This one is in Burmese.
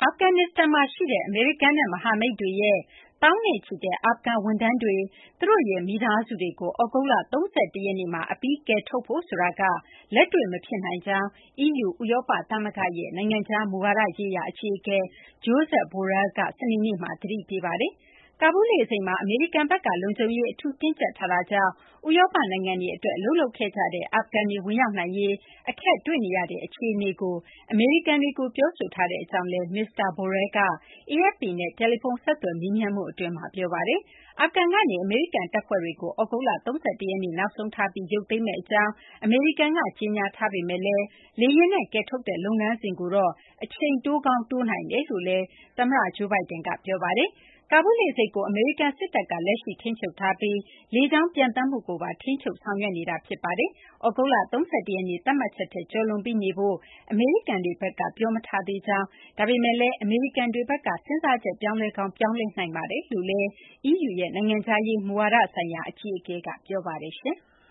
အာဖဂန်နစ္စတန်မှာရှိတဲ့ အမေရိကန်နဲ့ မဟာမိတ်တွေရဲ့ သောင်းနဲ့ချီတဲ့ အာဖဂန်ဝန်ထမ်းတွေ၊ သူတို့ရဲ့ မိသားစုတွေကို သြဂုတ်လ ၃၁ ရက်နေ့မှာ အပြီးကယ်ထုတ်ဖို့ ဆိုတာက လက်တွေ့မဖြစ်နိုင်ကြောင်း EU ဥရောပသမဂ္ဂရဲ့ နိုင်ငံခြားမူဝါဒရေးရာ အကြီးအကဲ Josep Borrell က စနေနေ့မှာ သတိပေးပါတယ်။ ကာဘူးလ်လေဆိပ်မှာ အမေရိကန်ဘက်က လုံခြုံရေး အထူးတင်းကျပ်ထားတာကြောင့် ဥရောပနိုင်ငံတွေအတွက် အလုပ်လုပ်ခဲ့ကြတဲ့ အာဖဂန်တွေ ဝင်ရောက်နိုင်ရေး အခက်တွေ့နေရတဲ့ အခြေအနေကို အမေရိကန်တွေကို ပြောဆိုထားကြောင်းလည်း မစ္စတာ Borrell က AFP နဲ့ တယ်လီဖုန်း ဆက်သွယ်မေးမြန်းမှုအတွင်းမှာ ပြောပါတယ်။ အာဖဂန်ကနေ အမေရိကန်တပ်ဖွဲ့တွေကို သြဂုတ်လ ၃၁ ရက်နေ့ နောက်ဆုံးထားပြီး ရုပ်သိမ်းမယ့်အကြောင်း အမေရိကန်က ကြေညာထားပေမယ့်လည်း လေယာဉ်နဲ့ ကယ်ထုတ်တဲ့ လုပ်ငန်းစဉ်ကိုတော့ အချိန်တိုးကောင်း တိုးနိုင်တယ်လို့လည်း သမ္မတ Joe Biden က ပြောပါတယ်။ ကာဘူးလ်လေဆိပ်ကို အမေရိကန်စစ်တပ်က လက်ရှိ ထိန်းချုပ်ထားပြီး လေကြောင်းပျံသန်းမှုကိုပါ ထိန်းချုပ်ဆောင်ရွက်နေတာ ဖြစ်ပါတယ်။ သြဂုတ်လ ၃၁ ရက်နေ့ သတ်မှတ်ချက်ထက် ကျော်လွန်ပြီးနေဖို့ အမေရိကန်တွေဘက်က ပြောမထားသေးကြောင်း၊ ဒါပေမယ့်လည်း အမေရိကန်တွေဘက်က စဉ်းစားချက် ပြောင်းလဲကောင်း ပြောင်းလဲနိုင်ပါတယ်လို့လည်း EU ရဲ့ နိုင်ငံခြားရေးမူဝါဒဆိုင်ရာ အကြီးအကဲက ပြောပါတယ်။